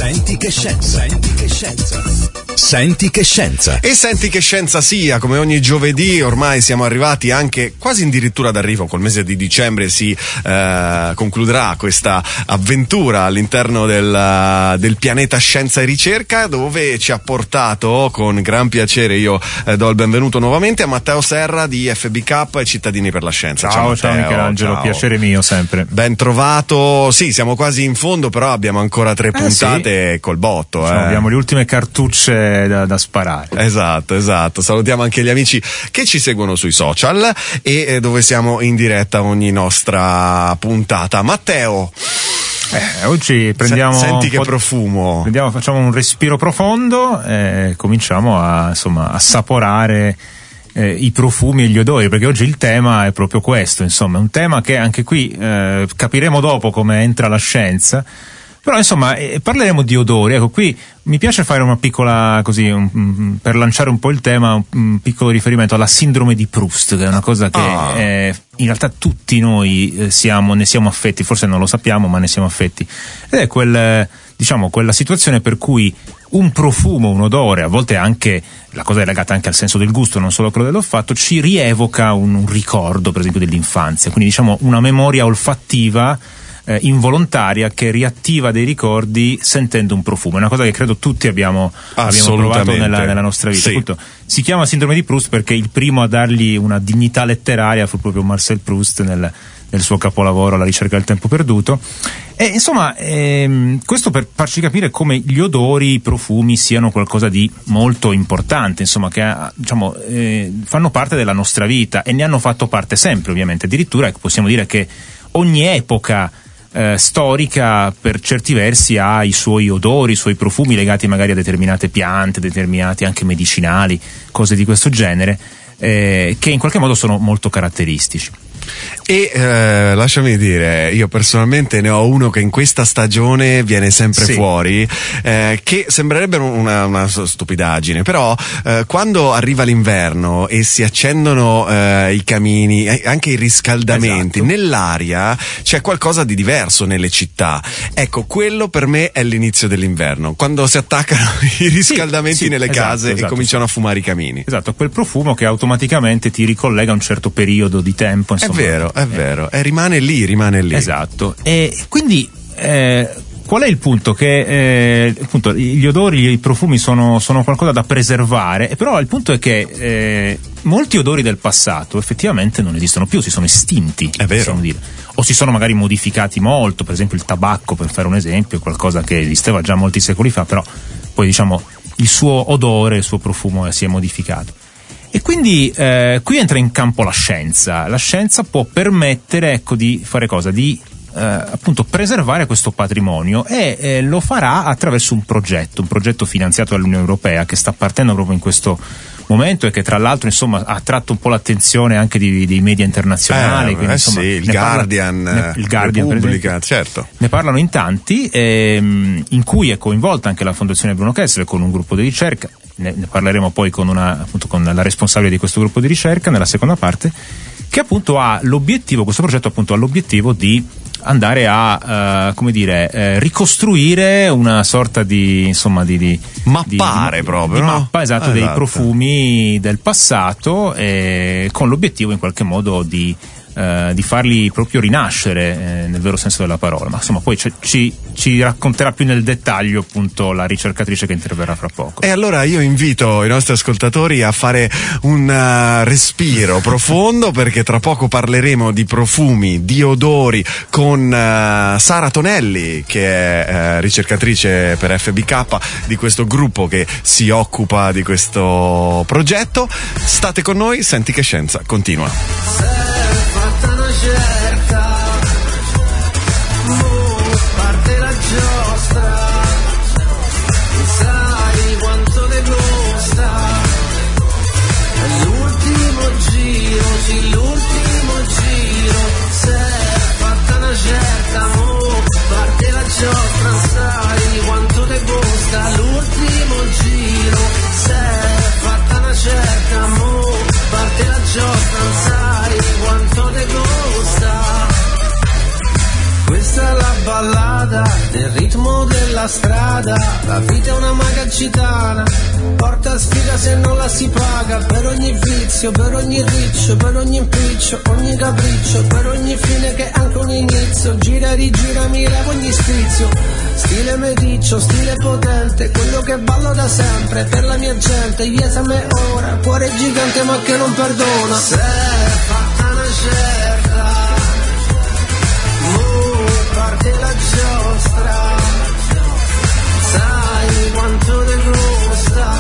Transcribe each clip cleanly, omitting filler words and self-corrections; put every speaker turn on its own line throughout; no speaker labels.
Senti che scienza. Senti che scienza. Senti che scienza.
E senti che scienza sia, come ogni giovedì ormai siamo arrivati anche quasi addirittura d'arrivo, col mese di dicembre si concluderà questa avventura all'interno del pianeta Scienza e Ricerca, dove ci ha portato con gran piacere. Io do il benvenuto nuovamente a Matteo Serra di FBK e Cittadini per la Scienza.
Ciao Michelangelo, ciao. Piacere mio sempre.
Ben trovato. Sì, siamo quasi in fondo, però abbiamo ancora 3 puntate col botto.
Abbiamo le ultime cartucce da sparare.
Esatto. Salutiamo anche gli amici che ci seguono sui social e dove siamo in diretta ogni nostra puntata. Matteo,
oggi prendiamo
senti che profumo.
Facciamo un respiro profondo e cominciamo a assaporare i profumi e gli odori, perché oggi il tema è proprio questo, insomma, è un tema che anche qui capiremo dopo come entra la scienza. Però insomma parleremo di odori. Ecco, qui mi piace fare una piccola per lanciare un po' il tema, un piccolo riferimento alla sindrome di Proust, che è una cosa che in realtà tutti noi ne siamo affetti, forse non lo sappiamo, ma ne siamo affetti. Ed è quella situazione per cui un profumo, un odore, a volte anche la cosa è legata anche al senso del gusto, non solo quello dell'olfatto, ci rievoca un ricordo, per esempio, dell'infanzia. Quindi una memoria olfattiva involontaria che riattiva dei ricordi sentendo un profumo. È una cosa che credo tutti abbiamo provato nella nostra vita.
Sì.
Appunto, si chiama sindrome di Proust perché il primo a dargli una dignità letteraria fu proprio Marcel Proust nel suo capolavoro La ricerca del tempo perduto. E insomma, questo per farci capire come gli odori, i profumi siano qualcosa di molto importante, insomma, che fanno parte della nostra vita e ne hanno fatto parte sempre, ovviamente. Addirittura possiamo dire che ogni epoca storica per certi versi ha i suoi odori, i suoi profumi legati magari a determinate piante, determinati anche medicinali, cose di questo genere, che in qualche modo sono molto caratteristici.
E lasciami dire, io personalmente ne ho uno che in questa stagione viene sempre fuori, che sembrerebbe una stupidaggine, però quando arriva l'inverno e si accendono i camini, anche i riscaldamenti, nell'aria c'è qualcosa di diverso nelle città. Ecco, quello per me è l'inizio dell'inverno, quando si attaccano i riscaldamenti nelle case e cominciano a fumare i camini.
Esatto, quel profumo che automaticamente ti ricollega a un certo periodo di tempo, insomma.
È vero, rimane lì.
Esatto. E quindi qual è il punto? Che appunto gli odori, i profumi sono qualcosa da preservare, però il punto è che molti odori del passato effettivamente non esistono più, si sono estinti,
è vero,
possiamo dire, o si sono magari modificati molto. Per esempio il tabacco, per fare un esempio, è qualcosa che esisteva già molti secoli fa, però poi il suo odore, il suo profumo si è modificato. E quindi qui entra in campo la scienza. La scienza può permettere, di fare cosa? Di appunto preservare questo patrimonio e lo farà attraverso un progetto finanziato dall'Unione Europea che sta partendo proprio in questo momento e che tra l'altro ha attratto un po' l'attenzione anche dei media internazionali. Quindi,
il Guardian, Repubblica, certo.
Ne parlano in tanti, in cui è coinvolta anche la Fondazione Bruno Kessler con un gruppo di ricerca. Ne parleremo poi con la responsabile di questo gruppo di ricerca nella seconda parte, che appunto questo progetto appunto ha l'obiettivo di andare a ricostruire una sorta di
mappare proprio, no?
Mappa, esatto, dei profumi del passato, con l'obiettivo in qualche modo di farli proprio rinascere nel vero senso della parola. Ma insomma poi ci racconterà più nel dettaglio appunto la ricercatrice che interverrà fra poco.
E allora io invito i nostri ascoltatori a fare un respiro profondo, perché tra poco parleremo di profumi, di odori con Sara Tonelli, che è ricercatrice per FBK di questo gruppo che si occupa di questo progetto. State con noi, Senti che Scienza continua.
Parte la giostra, sai quanto ne costa. L'ultimo giro, sì, l'ultimo giro. Se è fatta una certa, parte la giostra, sai quanto ne costa. L'ultimo giro, se è fatta una certa, parte la giostra, sai quanto ne costa. Questa è la ballata del ritmo della la strada, la vita è una maga gitana, porta sfiga se non la si paga, per ogni vizio, per ogni riccio, per ogni impiccio, ogni capriccio, per ogni fine che è anche un inizio, gira e rigira mi levo ogni strizio, stile meticcio, stile potente, quello che ballo da sempre, per la mia gente, yes a me ora, cuore gigante ma che non perdona, se è fatta una certa, parte la giostra, sai quanto te costa,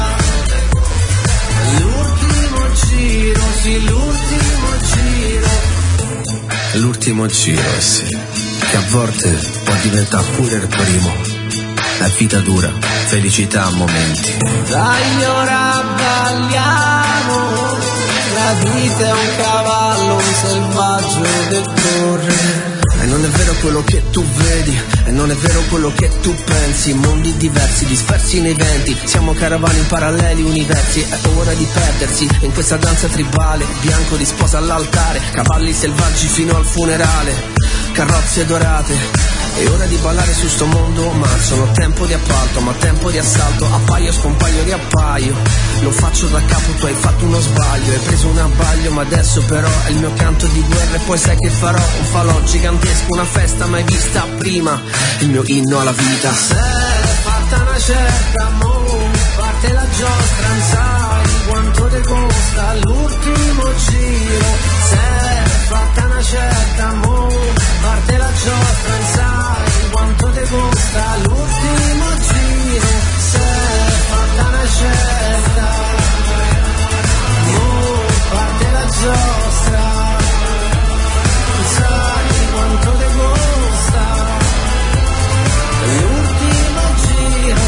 l'ultimo giro, sì l'ultimo giro, l'ultimo giro, sì, che a volte può diventare pure il primo, la vita dura, felicità a momenti. Dai ora balliamo, la vita è un cavallo, un selvaggio che corre. E non è vero quello che tu vedi, e non è vero quello che tu pensi, mondi diversi, dispersi nei venti, siamo caravane in paralleli universi, è ora di perdersi in questa danza tribale, bianco di sposa all'altare, cavalli selvaggi fino al funerale, carrozze dorate, è ora di ballare su sto mondo marcio, non tempo di appalto ma tempo di assalto, appaio, scompaio, riappaio, lo faccio da capo, tu hai fatto uno sbaglio, hai preso un abbaglio ma adesso però è il mio canto di guerra e poi sai che farò un falò gigantesco, una festa mai vista prima, il mio inno alla vita. Se è fatta una certa, mo parte la giostra, non sai quanto te costa l'ultimo giro, se è fatta una certa, mo parte la giostra, non sai quanto te costa l'ultimo giro, se è fatta una certa, mo parte la giostra, non sai quanto te costa l'ultimo giro,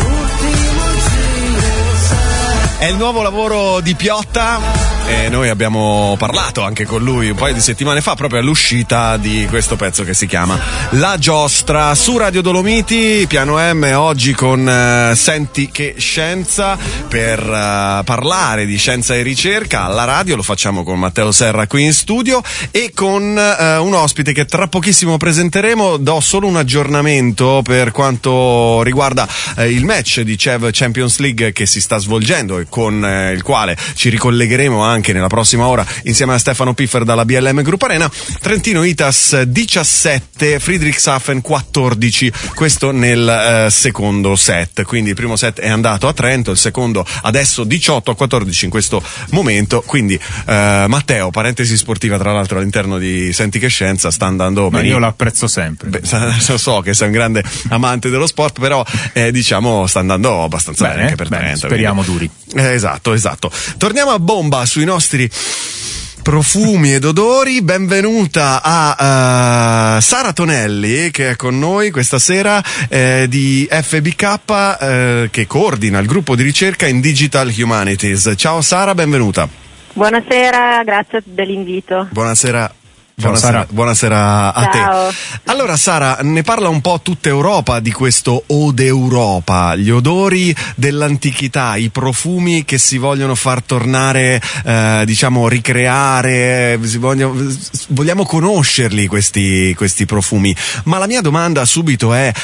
se...
È il nuovo lavoro di Piotta. E noi abbiamo parlato anche con lui un paio di settimane fa proprio all'uscita di questo pezzo che si chiama La Giostra su Radio Dolomiti, piano M, oggi con Senti che Scienza per parlare di scienza e ricerca alla radio. Lo facciamo con Matteo Serra qui in studio e con un ospite che tra pochissimo presenteremo. Do solo un aggiornamento per quanto riguarda il match di CEV Champions League che si sta svolgendo e con il quale ci ricollegheremo anche nella prossima ora insieme a Stefano Piffer dalla BLM Group Arena. Trentino Itas 17, Friedrichshafen 14, questo nel secondo set, quindi il primo set è andato a Trento, il secondo adesso 18-14 in questo momento, quindi Matteo, parentesi sportiva tra l'altro all'interno di Senti che Scienza, sta andando bene.
Io l'apprezzo sempre.
So che sei un grande amante dello sport, però diciamo sta andando abbastanza bene anche per Trento.
Speriamo duri.
Esatto. Torniamo a bomba sui nostri profumi ed odori. Benvenuta a Sara Tonelli che è con noi questa sera di FBK che coordina il gruppo di ricerca in Digital Humanities. Ciao Sara, benvenuta.
Buonasera, grazie dell'invito.
Buonasera
Sara.
Buonasera a
Ciao.
te. Allora Sara, ne parla un po' tutta Europa di questo Ode Europa, gli odori dell'antichità, i profumi che si vogliono far tornare, diciamo ricreare, vogliamo conoscerli questi profumi. Ma la mia domanda subito è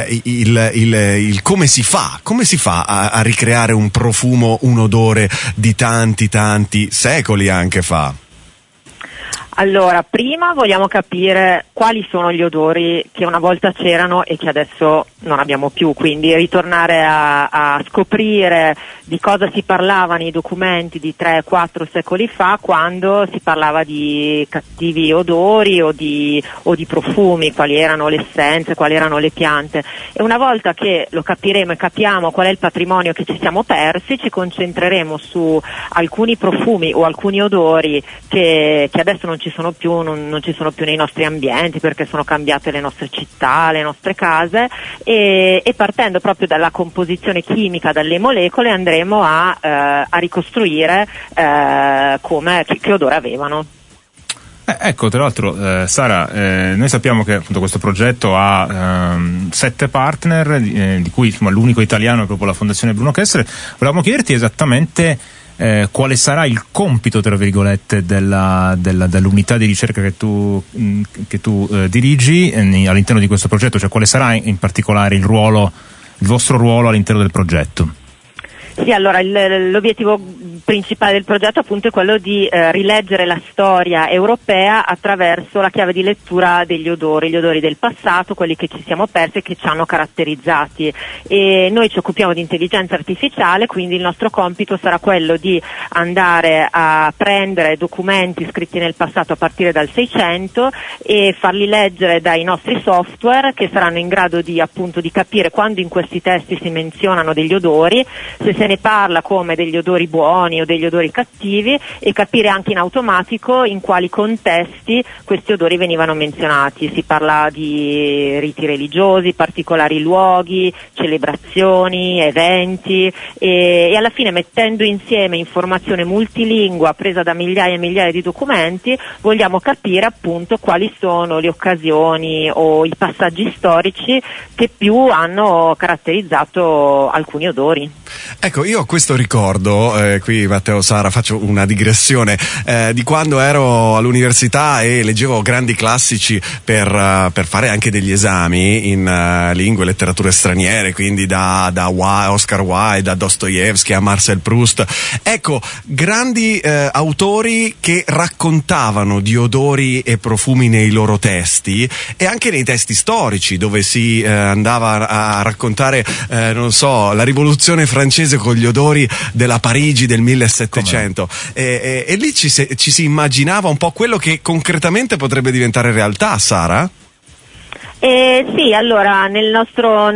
il come si fa a ricreare un profumo, un odore di tanti secoli anche fa?
Allora, prima vogliamo capire quali sono gli odori che una volta c'erano e che adesso non abbiamo più, quindi ritornare a scoprire di cosa si parlava nei documenti di 3-4 secoli fa, quando si parlava di cattivi odori o di profumi, quali erano le essenze, quali erano le piante. E una volta che lo capiremo e capiamo qual è il patrimonio che ci siamo persi, ci concentreremo su alcuni profumi o alcuni odori che adesso non ci sono più nei nostri ambienti, perché sono cambiate le nostre città, le nostre case, e partendo proprio dalla composizione chimica, dalle molecole, andremo a ricostruire che odore avevano.
Ecco, tra l'altro, Sara, noi sappiamo che appunto questo progetto ha 7 partner, di cui insomma, l'unico italiano è proprio la Fondazione Bruno Kessler. Volevamo chiederti esattamente quale sarà il compito, tra virgolette, dell'unità di ricerca che tu dirigi all'interno di questo progetto, cioè quale sarà in particolare il vostro ruolo all'interno del progetto?
Sì, allora l'obiettivo principale del progetto appunto è quello di rileggere la storia europea attraverso la chiave di lettura degli odori del passato, quelli che ci siamo persi e che ci hanno caratterizzati. E noi ci occupiamo di intelligenza artificiale, quindi il nostro compito sarà quello di andare a prendere documenti scritti nel passato a partire dal 600 e farli leggere dai nostri software, che saranno in grado di appunto di capire quando in questi testi si menzionano degli odori, se se ne parla come degli odori buoni o degli odori cattivi, e capire anche in automatico in quali contesti questi odori venivano menzionati. Si parla di riti religiosi, particolari luoghi, celebrazioni, eventi, e alla fine, mettendo insieme informazione multilingua presa da migliaia e migliaia di documenti, vogliamo capire appunto quali sono le occasioni o i passaggi storici che più hanno caratterizzato alcuni odori.
Ecco, io ho questo ricordo, qui Matteo, Sara, faccio una digressione, di quando ero all'università e leggevo grandi classici per fare anche degli esami in lingue e letterature straniere, quindi da Oscar Wilde, da Dostoevsky a Marcel Proust. Ecco, grandi autori che raccontavano di odori e profumi nei loro testi, e anche nei testi storici, dove si andava a raccontare, non so, la rivoluzione francese con gli odori della Parigi del 1700, e lì ci si immaginava un po' quello che concretamente potrebbe diventare realtà, Sara?
Sì, allora nel nostro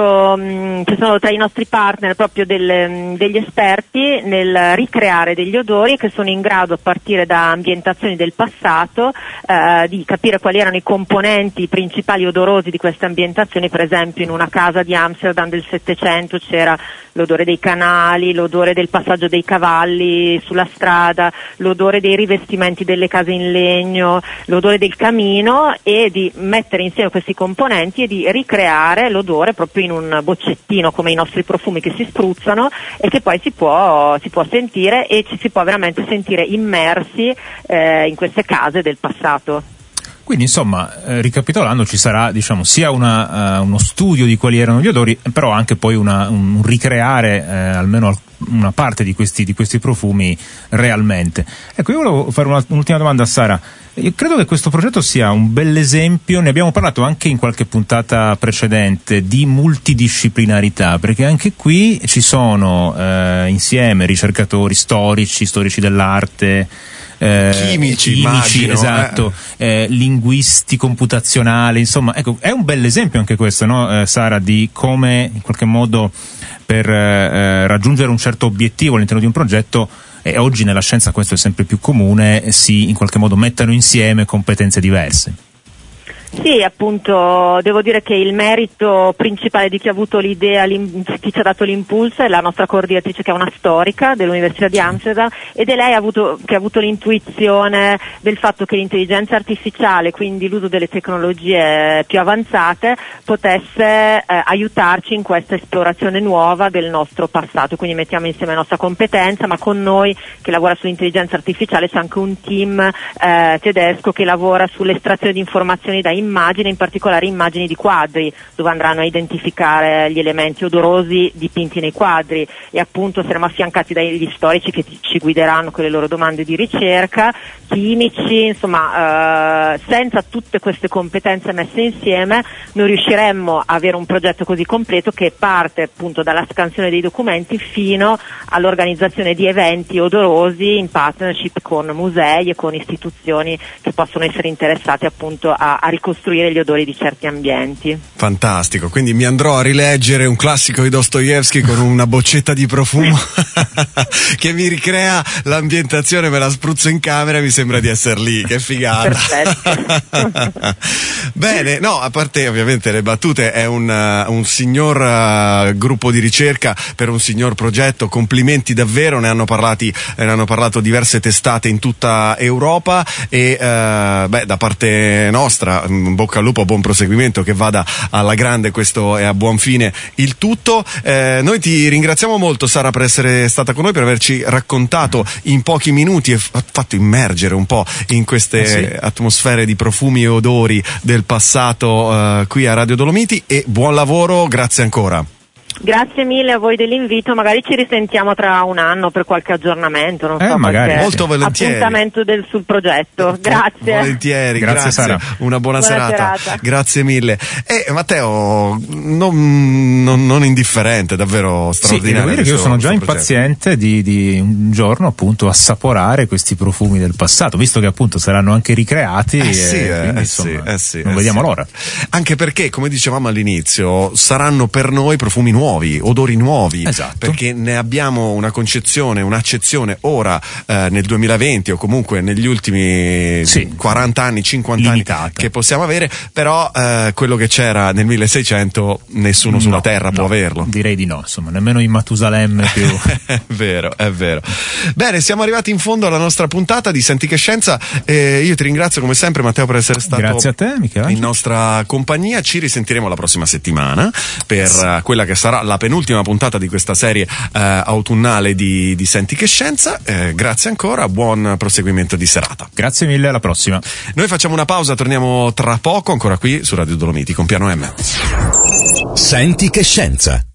ci sono tra i nostri partner proprio degli esperti nel ricreare degli odori che sono in grado, a partire da ambientazioni del passato, di capire quali erano i componenti principali odorosi di queste ambientazioni. Per esempio, in una casa di Amsterdam del 700 c'era l'odore dei canali, l'odore del passaggio dei cavalli sulla strada, l'odore dei rivestimenti delle case in legno, l'odore del camino, e di mettere insieme questi componenti e di ricreare l'odore proprio in un boccettino, come i nostri profumi che si spruzzano e che poi si può sentire, e ci si può veramente sentire immersi in queste case del passato.
Quindi insomma, ricapitolando, ci sarà, diciamo, sia uno studio di quali erano gli odori, però anche poi un ricreare almeno una parte di questi profumi realmente. Ecco, io volevo fare un'ultima domanda a Sara. Io credo che questo progetto sia un bell'esempio, ne abbiamo parlato anche in qualche puntata precedente, di multidisciplinarità, perché anche qui ci sono insieme ricercatori storici dell'arte,
chimici, immagino,
esatto, linguisti computazionali, insomma, ecco, è un bell'esempio anche questo, no, Sara, di come in qualche modo per raggiungere un certo obiettivo all'interno di un progetto, e oggi nella scienza questo è sempre più comune, si in qualche modo mettano insieme competenze diverse.
Sì, appunto, devo dire che il merito principale di chi ha avuto l'idea, chi ci ha dato l'impulso, è la nostra coordinatrice, che è una storica dell'Università di Amsterdam, ed è lei che ha avuto l'intuizione del fatto che l'intelligenza artificiale, quindi l'uso delle tecnologie più avanzate, potesse aiutarci in questa esplorazione nuova del nostro passato. Quindi mettiamo insieme la nostra competenza, ma con noi che lavora sull'intelligenza artificiale c'è anche un team tedesco che lavora sull'estrazione di informazioni da immagini, in particolare immagini di quadri, dove andranno a identificare gli elementi odorosi dipinti nei quadri, e appunto saremo affiancati dagli storici che ci guideranno con le loro domande di ricerca, chimici, insomma, senza tutte queste competenze messe insieme non riusciremmo a avere un progetto così completo, che parte appunto dalla scansione dei documenti fino all'organizzazione di eventi odorosi in partnership con musei e con istituzioni che possono essere interessate appunto a ricostruire gli odori di certi ambienti.
Fantastico, quindi mi andrò a rileggere un classico di Dostoevsky con una boccetta di profumo che mi ricrea l'ambientazione, me la spruzzo in camera e mi sembra di essere lì, che figata.
Perfetto.
Bene, no, a parte ovviamente le battute, è un signor gruppo di ricerca per un signor progetto, complimenti davvero, ne hanno parlato diverse testate in tutta Europa, e da parte nostra bocca al lupo, buon proseguimento, che vada alla grande questo e a buon fine il tutto. Noi ti ringraziamo molto, Sara, per essere stata con noi, per averci raccontato in pochi minuti e fatto immergere un po' in queste atmosfere di profumi e odori del passato qui a Radio Dolomiti, e buon lavoro, grazie ancora.
Grazie mille a voi dell'invito, magari ci risentiamo tra un anno per qualche aggiornamento, non so,
magari.
Molto volentieri.
Appuntamento sul progetto. Grazie.
Volentieri,
grazie Sara.
Una buona serata. Grazie mille. E Matteo, non indifferente, davvero straordinario.
Devo dire che io sono già impaziente di un giorno appunto assaporare questi profumi del passato, visto che appunto saranno anche ricreati. Non vediamo l'ora.
Anche perché, come dicevamo all'inizio, saranno per noi profumi nuovi, odori nuovi, perché ne abbiamo una concezione, un'accezione ora nel 2020 o comunque negli ultimi 40 anni, 50 limitata. Anni che possiamo avere, però quello che c'era nel 1600 nessuno sulla terra può averlo.
Direi di no, insomma, nemmeno in Matusalemme più.
È vero. Bene, siamo arrivati in fondo alla nostra puntata di Senti che Scienza. Io ti ringrazio come sempre, Matteo, per essere stato
Grazie a te, Michelangelo.
In nostra compagnia. Ci risentiremo la prossima settimana per quella che sarà la penultima puntata di questa serie autunnale di Senti che Scienza. Grazie ancora, buon proseguimento di serata.
Grazie mille, alla prossima.
Noi facciamo una pausa, torniamo tra poco ancora qui su Radio Dolomiti con Piano M.
Senti che Scienza.